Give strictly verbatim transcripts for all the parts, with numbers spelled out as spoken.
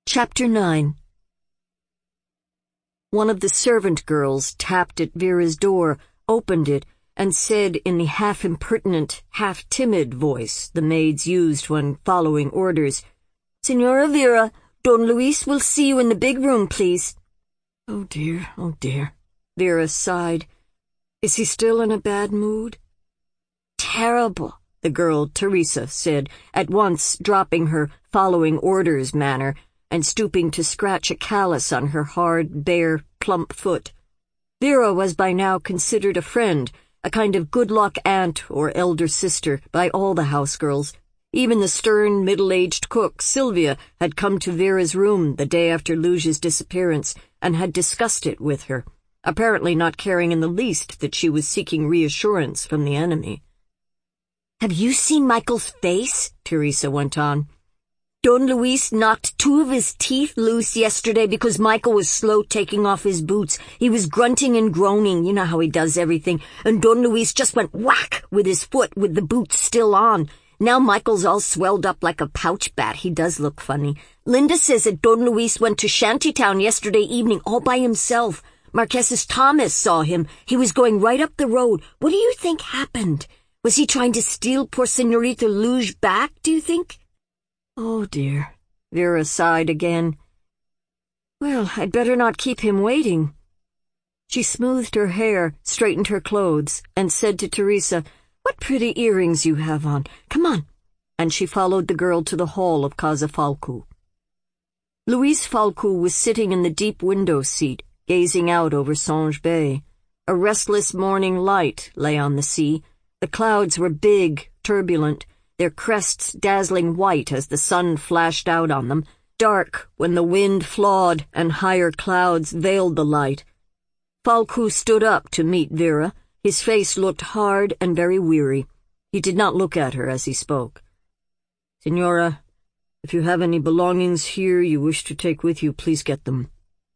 Chapter nine. One of the servant girls tapped at Vera's door, opened it, and said in the half-impertinent, half-timid voice the maids used when following orders, "Senora Vera, Don Luis will see you in the big room, please." "Oh dear, oh dear," Vera sighed. "Is he still in a bad mood?" "Terrible," the girl Teresa said, at once dropping her following orders manner and stooping to scratch a callus on her hard, bare, plump foot. Vera was by now considered a friend, a kind of good-luck aunt or elder sister by all the house-girls. Even the stern, middle-aged cook, Sylvia, had come to Vera's room the day after Luge's disappearance and had discussed it with her, apparently not caring in the least that she was seeking reassurance from the enemy. "Have you seen Michael's face?" Teresa went on. "Don Luis knocked two of his teeth loose yesterday because Michael was slow taking off his boots. He was grunting and groaning, you know how he does everything, and Don Luis just went whack with his foot with the boots still on. Now Michael's all swelled up like a pouch bat. He does look funny. Linda says that Don Luis went to Shantytown yesterday evening all by himself. Marques's Thomas saw him. He was going right up the road. What do you think happened? Was he trying to steal poor Senorita Luge back, do you think?" "Oh, dear," Vera sighed again. "Well, I'd better not keep him waiting." She smoothed her hair, straightened her clothes, and said to Teresa, "What pretty earrings you have on. Come on." And she followed the girl to the hall of Casa Falco. Luis Falco was sitting in the deep window seat, gazing out over Songe Bay. A restless morning light lay on the sea. The clouds were big, turbulent, their crests dazzling white as the sun flashed out on them, dark when the wind flawed and higher clouds veiled the light. Falco stood up to meet Vera. His face looked hard and very weary. He did not look at her as he spoke. "Senora, if you have any belongings here you wish to take with you, please get them."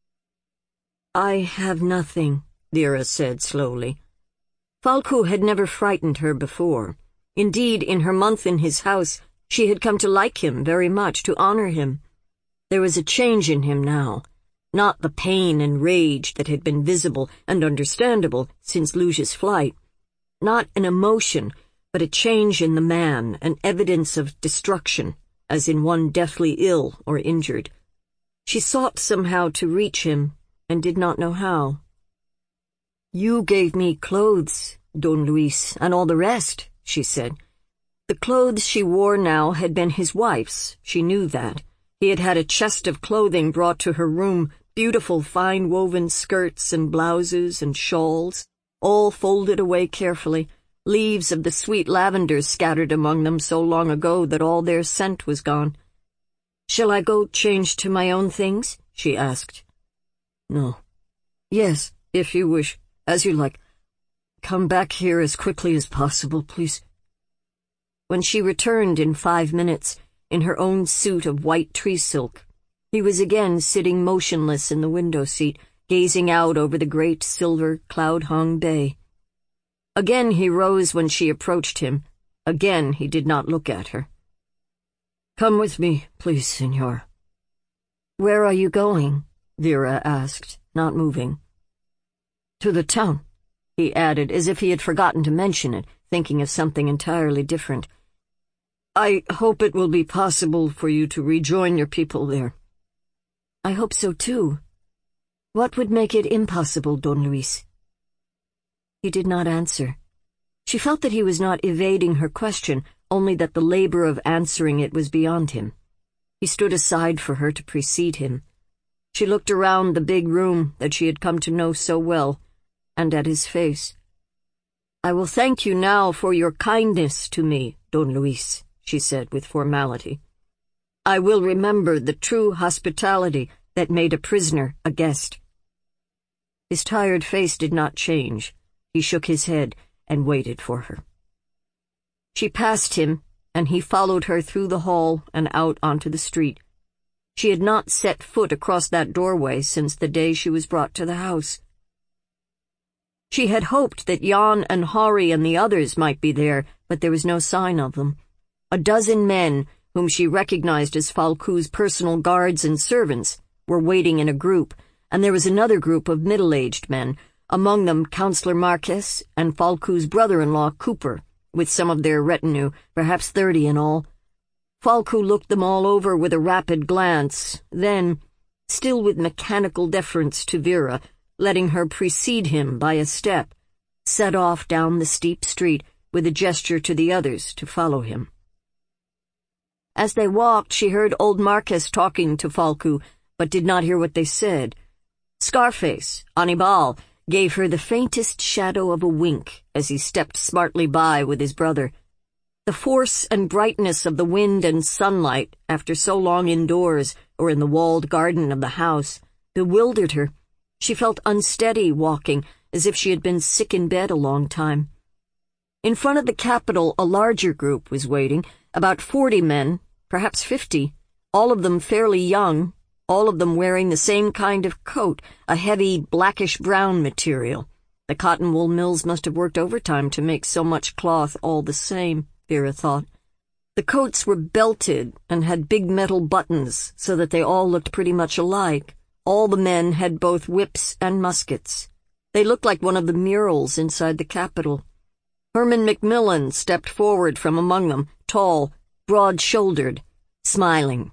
"I have nothing," Vera said slowly. Falco had never frightened her before. Indeed, in her month in his house, she had come to like him very much, to honor him. There was a change in him now, not the pain and rage that had been visible and understandable since Luge's flight, not an emotion, but a change in the man, an evidence of destruction, as in one deathly ill or injured. She sought somehow to reach him, and did not know how. "You gave me clothes, Don Luis, and all the rest," she said. The clothes she wore now had been his wife's, she knew that. He had had a chest of clothing brought to her room, beautiful fine-woven skirts and blouses and shawls, all folded away carefully, leaves of the sweet lavender scattered among them so long ago that all their scent was gone. "Shall I go change to my own things?" she asked. "No. Yes, if you wish, as you like. Come back here as quickly as possible, please." When she returned in five minutes, in her own suit of white tree silk, he was again sitting motionless in the window seat, gazing out over the great silver, cloud-hung bay. Again he rose when she approached him. Again he did not look at her. "Come with me, please, senor." "Where are you going?" Vera asked, not moving. "To the town," he added, as if he had forgotten to mention it, thinking of something entirely different. "I hope it will be possible for you to rejoin your people there." "I hope so, too. What would make it impossible, Don Luis?" He did not answer. She felt that he was not evading her question, only that the labor of answering it was beyond him. He stood aside for her to precede him. She looked around the big room that she had come to know so well, and at his face. "I will thank you now for your kindness to me, Don Luis," she said with formality. "I will remember the true hospitality that made a prisoner a guest." His tired face did not change. He shook his head and waited for her. She passed him, and he followed her through the hall and out onto the street. She had not set foot across that doorway since the day she was brought to the house. She had hoped that Jan and Hari and the others might be there, but there was no sign of them. A dozen men, whom she recognized as Falcu's personal guards and servants, were waiting in a group, and there was another group of middle-aged men, among them Councillor Marquez and Falcu's brother-in-law Cooper, with some of their retinue, perhaps thirty in all. Falcu looked them all over with a rapid glance, then, still with mechanical deference to Vera, letting her precede him by a step, set off down the steep street with a gesture to the others to follow him. As they walked, she heard old Marquez talking to Falcu, but did not hear what they said. Scarface, Anibal, gave her the faintest shadow of a wink as he stepped smartly by with his brother. The force and brightness of the wind and sunlight, after so long indoors or in the walled garden of the house, bewildered her. She felt unsteady walking, as if she had been sick in bed a long time. In front of the Capitol, a larger group was waiting, about forty men, perhaps fifty, all of them fairly young, all of them wearing the same kind of coat, a heavy blackish-brown material. The cotton wool mills must have worked overtime to make so much cloth all the same, Vera thought. The coats were belted and had big metal buttons so that they all looked pretty much alike. All the men had both whips and muskets. They looked like one of the murals inside the Capitol. Herman McMillan stepped forward from among them, tall, broad-shouldered, smiling.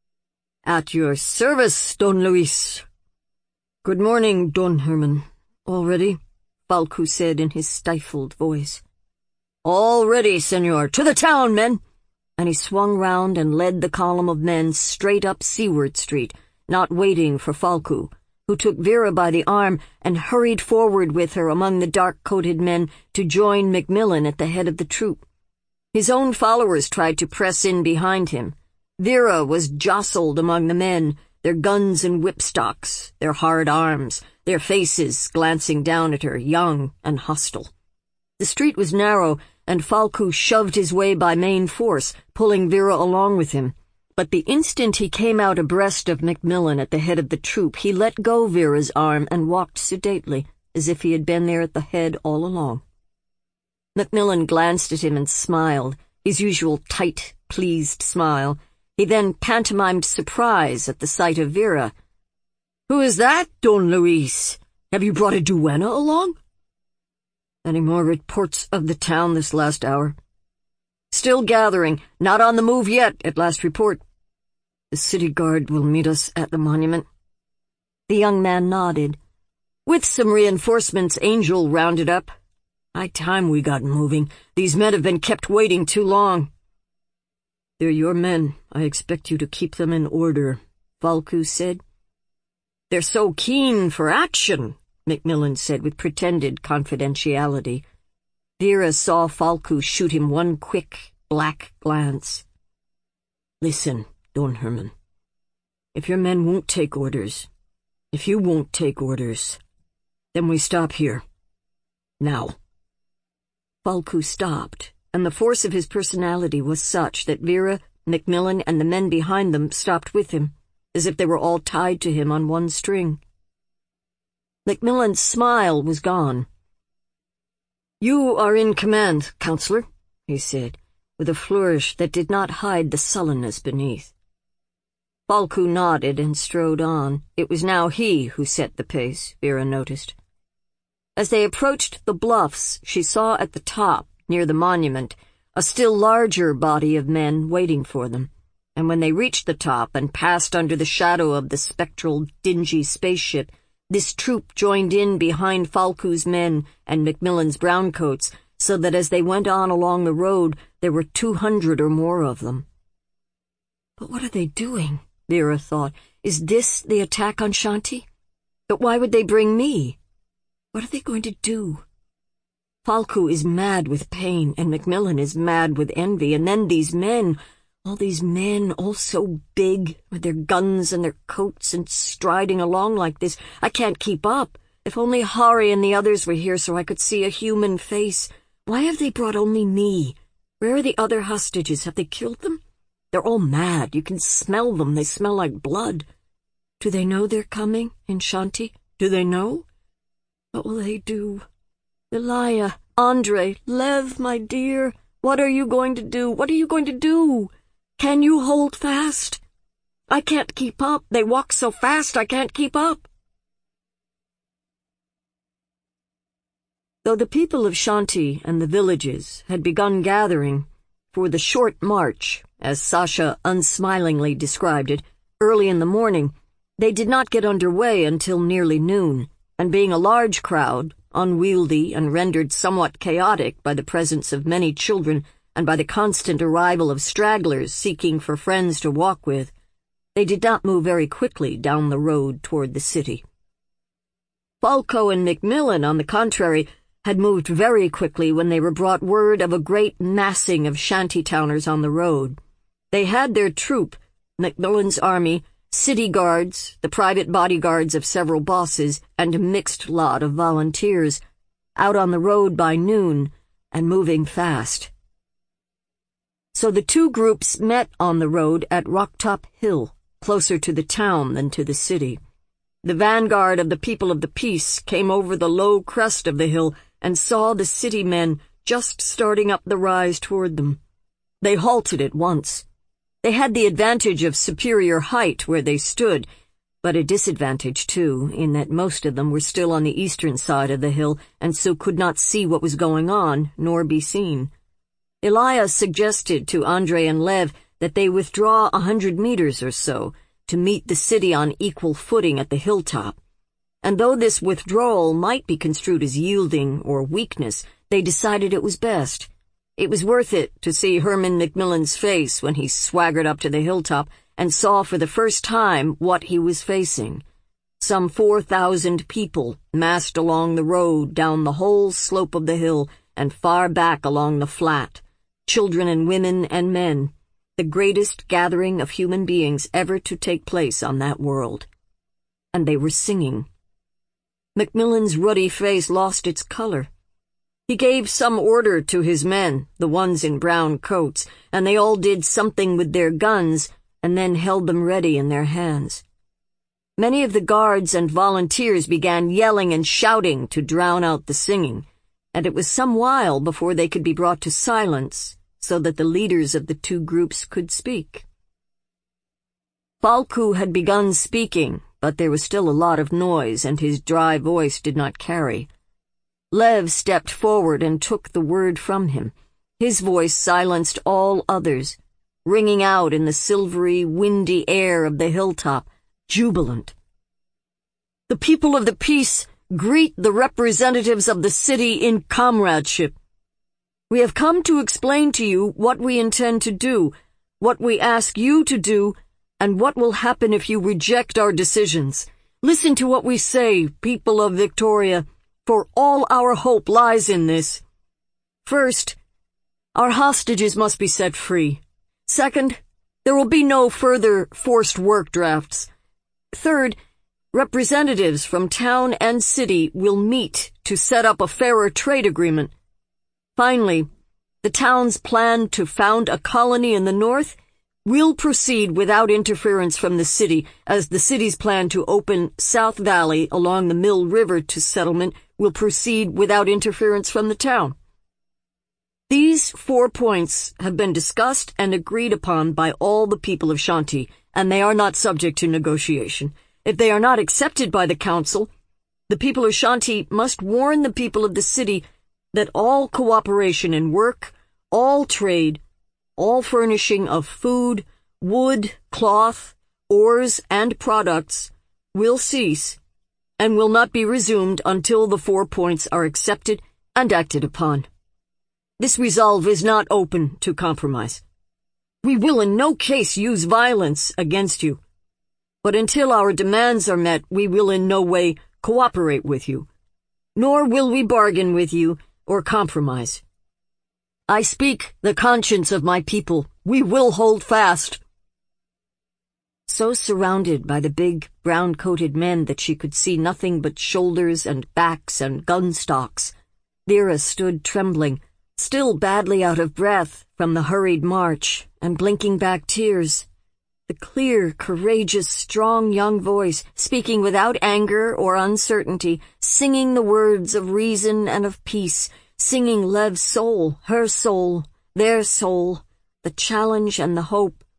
"At your service, Don Luis." "Good morning, Don Herman. All ready?" Falcu said in his stifled voice. "All ready, senor. To the town, men!" And he swung round and led the column of men straight up Seward Street, not waiting for Falcu, who took Vera by the arm and hurried forward with her among the dark-coated men to join McMillan at the head of the troop. His own followers tried to press in behind him. Vera was jostled among the men, their guns and whipstocks, their hard arms, their faces glancing down at her, young and hostile. The street was narrow, and Falcu shoved his way by main force, pulling Vera along with him. But the instant he came out abreast of McMillan at the head of the troop, he let go Vera's arm and walked sedately, as if he had been there at the head all along. McMillan glanced at him and smiled, his usual tight, pleased smile. He then pantomimed surprise at the sight of Vera. "Who is that, Don Luis? Have you brought a duenna along?" "Any more reports of the town this last hour?" "Still gathering. Not on the move yet, at last report." "The city guard will meet us at the monument?" The young man nodded. "With some reinforcements Angel rounded up. High time we got moving. These men have been kept waiting too long." "They're your men. I expect you to keep them in order," Falcu said. "They're so keen for action," McMillan said with pretended confidentiality. Vera saw Falcu shoot him one quick, black glance. "Listen, Don Herman. If your men won't take orders, if you won't take orders, then we stop here. Now." Falcu stopped, and the force of his personality was such that Vera, McMillan, and the men behind them stopped with him, as if they were all tied to him on one string. McMillan's smile was gone. "You are in command, Counselor," he said, with a flourish that did not hide the sullenness beneath. Falcu nodded and strode on. It was now he who set the pace, Vera noticed. As they approached the bluffs, she saw at the top, near the monument, a still larger body of men waiting for them, and when they reached the top and passed under the shadow of the spectral, dingy spaceship, this troop joined in behind Falcu's men and McMillan's browncoats, so that as they went on along the road, there were two hundred or more of them. "But what are they doing?" Vera thought. "Is this the attack on Shanti? But why would they bring me? What are they going to do? Falcu is mad with pain, and McMillan is mad with envy, and then these men, all these men, all so big, with their guns and their coats and striding along like this. I can't keep up. If only Hari and the others were here so I could see a human face. Why have they brought only me? Where are the other hostages? Have they killed them? They're all mad. You can smell them. They smell like blood. Do they know they're coming in Shanti? Do they know? What will they do? Elia, Andre, Lev, my dear, what are you going to do? What are you going to do?" Can you hold fast? I can't keep up. They walk so fast I can't keep up. Though the people of Shanti and the villages had begun gathering for the short march, as Sasha unsmilingly described it, early in the morning, they did not get underway until nearly noon, and being a large crowd, unwieldy and rendered somewhat chaotic by the presence of many children and by the constant arrival of stragglers seeking for friends to walk with, they did not move very quickly down the road toward the city. Falco and Macmillan, on the contrary, had moved very quickly when they were brought word of a great massing of shantytowners on the road. They had their troop, Macmillan's army, city guards, the private bodyguards of several bosses, and a mixed lot of volunteers, out on the road by noon and moving fast. So the two groups met on the road at Rocktop Hill, closer to the town than to the city. The vanguard of the people of the peace came over the low crest of the hill and saw the city men just starting up the rise toward them. They halted at once. They had the advantage of superior height where they stood, but a disadvantage, too, in that most of them were still on the eastern side of the hill and so could not see what was going on, nor be seen. Elias suggested to Andre and Lev that they withdraw a hundred meters or so to meet the city on equal footing at the hilltop. And though this withdrawal might be construed as yielding or weakness, they decided it was best. It was worth it to see Herman Macmillan's face when he swaggered up to the hilltop and saw for the first time what he was facing. Some four thousand people massed along the road down the whole slope of the hill and far back along the flat, children and women and men, the greatest gathering of human beings ever to take place on that world. And they were singing. Macmillan's ruddy face lost its color. He gave some order to his men, the ones in brown coats, and they all did something with their guns and then held them ready in their hands. Many of the guards and volunteers began yelling and shouting to drown out the singing, and it was some while before they could be brought to silence so that the leaders of the two groups could speak. Falco had begun speaking, but there was still a lot of noise and his dry voice did not carry. Lev stepped forward and took the word from him. His voice silenced all others, ringing out in the silvery, windy air of the hilltop, jubilant. The people of the peace greet the representatives of the city in comradeship. We have come to explain to you what we intend to do, what we ask you to do, and what will happen if you reject our decisions. Listen to what we say, people of Victoria, for all our hope lies in this. First, our hostages must be set free. Second, there will be no further forced work drafts. Third, representatives from town and city will meet to set up a fairer trade agreement. Finally, the town's plan to found a colony in the north will proceed without interference from the city, as the city's plan to open South Valley along the Mill River to settlement will proceed without interference from the town. These four points have been discussed and agreed upon by all the people of Shanti, and they are not subject to negotiation. If they are not accepted by the council, the people of Shanti must warn the people of the city that all cooperation in work, all trade, all furnishing of food, wood, cloth, ores, and products will cease and will not be resumed until the four points are accepted and acted upon. This resolve is not open to compromise. We will in no case use violence against you, but until our demands are met, we will in no way cooperate with you, nor will we bargain with you or compromise. I speak the conscience of my people. We will hold fast. So surrounded by the big, brown-coated men that she could see nothing but shoulders and backs and gun stocks, Vera stood trembling, still badly out of breath from the hurried march and blinking back tears. The clear, courageous, strong young voice, speaking without anger or uncertainty, singing the words of reason and of peace, singing Lev's soul, her soul, their soul, the challenge and the hope,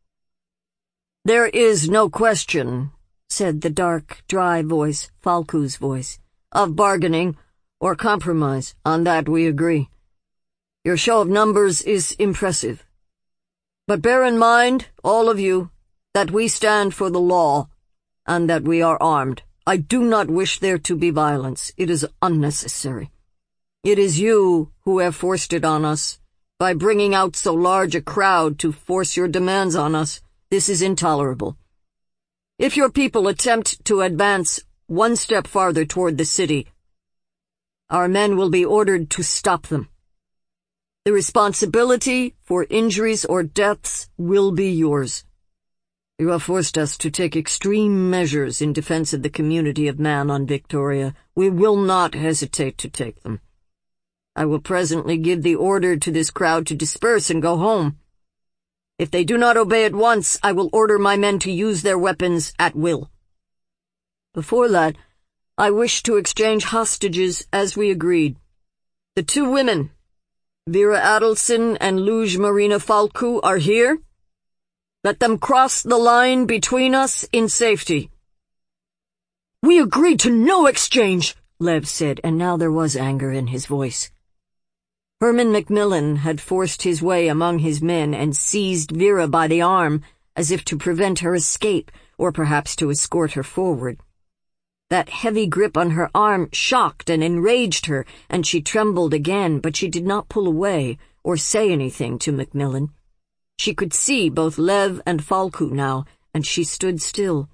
"There is no question," said the dark, dry voice, Falku's voice, "of bargaining or compromise. On that we agree. Your show of numbers is impressive. But bear in mind, all of you, that we stand for the law, and that we are armed. I do not wish there to be violence. It is unnecessary. It is you who have forced it on us, by bringing out so large a crowd to force your demands on us. This is intolerable. If your people attempt to advance one step farther toward the city, our men will be ordered to stop them. The responsibility for injuries or deaths will be yours. You have forced us to take extreme measures in defense of the community of man on Victoria. We will not hesitate to take them. I will presently give the order to this crowd to disperse and go home. If they do not obey at once, I will order my men to use their weapons at will. Before that, I wish to exchange hostages as we agreed. The two women, Vera Adelson and Luge Marina Falku, are here. Let them cross the line between us in safety." "We agreed to no exchange," Lev said, and now there was anger in his voice. Herman Macmillan had forced his way among his men and seized Vera by the arm, as if to prevent her escape, or perhaps to escort her forward. That heavy grip on her arm shocked and enraged her, and she trembled again, but she did not pull away or say anything to Macmillan. She could see both Lev and Falku now, and she stood still.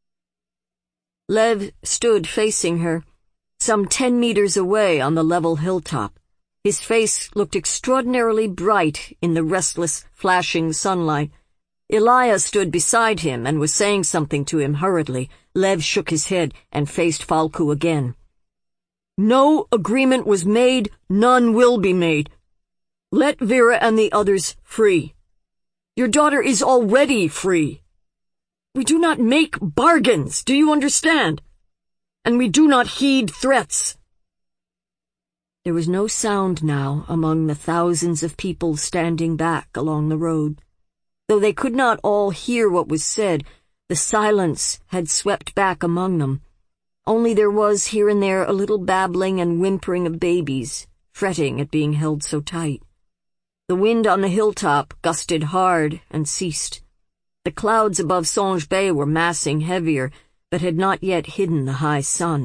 Lev stood facing her, some ten meters away on the level hilltop. His face looked extraordinarily bright in the restless, flashing sunlight. Elia stood beside him and was saying something to him hurriedly. Lev shook his head and faced Falku again. "No agreement was made, none will be made. Let Vera and the others free. Your daughter is already free. We do not make bargains, do you understand? And we do not heed threats." There was no sound now among the thousands of people standing back along the road. Though they could not all hear what was said, the silence had swept back among them. Only there was here and there a little babbling and whimpering of babies, fretting at being held so tight. The wind on the hilltop gusted hard and ceased. The clouds above Songe Bay were massing heavier, but had not yet hidden the high sun.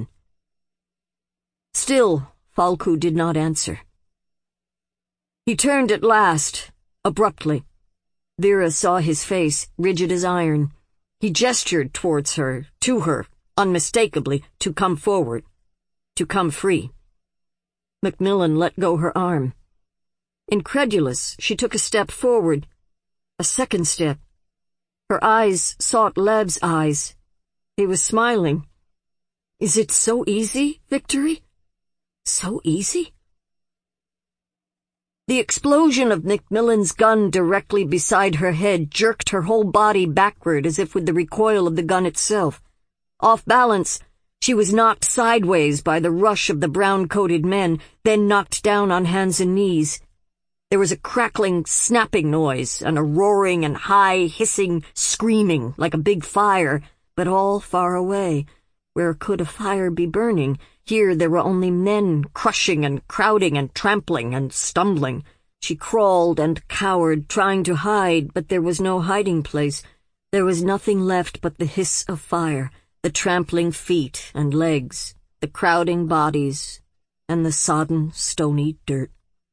Still, Falku did not answer. He turned at last, abruptly. Vera saw his face, rigid as iron. He gestured towards her, to her, unmistakably, to come forward, to come free. Macmillan let go her arm. Incredulous, she took a step forward, a second step. Her eyes sought Lev's eyes. He was smiling. "Is it so easy, Victory? So easy?" The explosion of Macmillan's gun directly beside her head jerked her whole body backward as if with the recoil of the gun itself. Off balance, she was knocked sideways by the rush of the brown-coated men, then knocked down on hands and knees. There was a crackling, snapping noise, and a roaring and high, hissing screaming like a big fire, but all far away. Where could a fire be burning? Here there were only men crushing and crowding and trampling and stumbling. She crawled and cowered, trying to hide, but there was no hiding place. There was nothing left but the hiss of fire, the trampling feet and legs, the crowding bodies, and the sodden, stony dirt.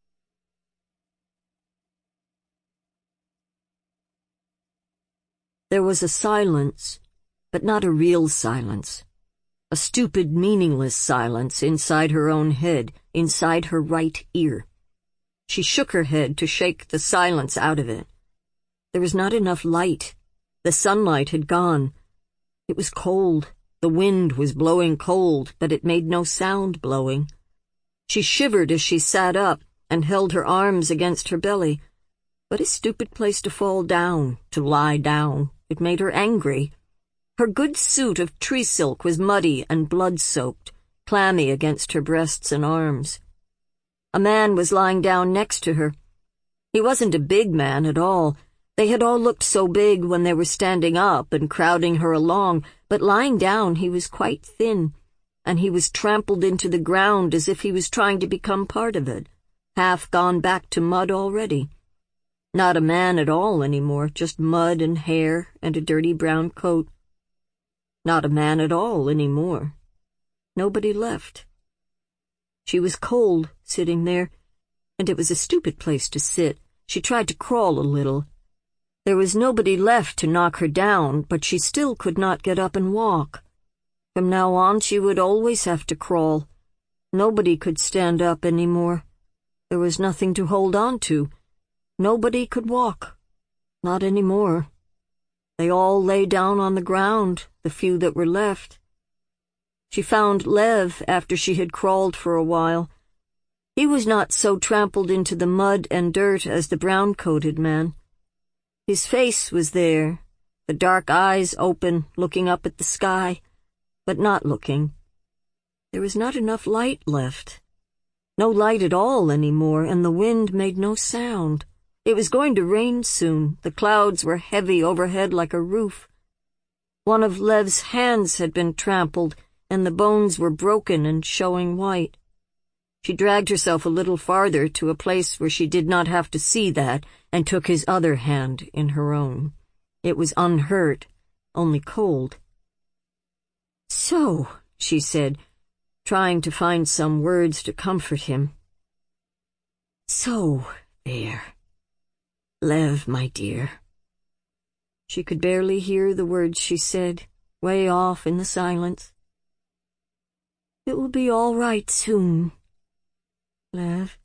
There was a silence, but not a real silence. A stupid, meaningless silence inside her own head, inside her right ear. She shook her head to shake the silence out of it. There was not enough light. The sunlight had gone. It was cold. The wind was blowing cold, but it made no sound blowing. She shivered as she sat up and held her arms against her belly. What a stupid place to fall down, to lie down. It made her angry. Her good suit of tree silk was muddy and blood-soaked, clammy against her breasts and arms. A man was lying down next to her. He wasn't a big man at all, They had all looked so big when they were standing up and crowding her along, but lying down he was quite thin, and he was trampled into the ground as if he was trying to become part of it, half gone back to mud already. Not a man at all anymore, just mud and hair and a dirty brown coat. Not a man at all anymore. Nobody left. She was cold, sitting there, and it was a stupid place to sit. She tried to crawl a little. There was nobody left to knock her down, but she still could not get up and walk. From now on she would always have to crawl. Nobody could stand up any more. There was nothing to hold on to. Nobody could walk. Not any more. They all lay down on the ground, the few that were left. She found Lev after she had crawled for a while. He was not so trampled into the mud and dirt as the brown-coated man. His face was there, the dark eyes open, looking up at the sky, but not looking. There was not enough light left. No light at all anymore, and the wind made no sound. It was going to rain soon. The clouds were heavy overhead like a roof. One of Lev's hands had been trampled, and the bones were broken and showing white. She dragged herself a little farther to a place where she did not have to see that, and took his other hand in her own. It was unhurt, only cold. "So," she said, trying to find some words to comfort him. "So, there. Lev, my dear." She could barely hear the words she said, way off in the silence. "It will be all right soon, Lev."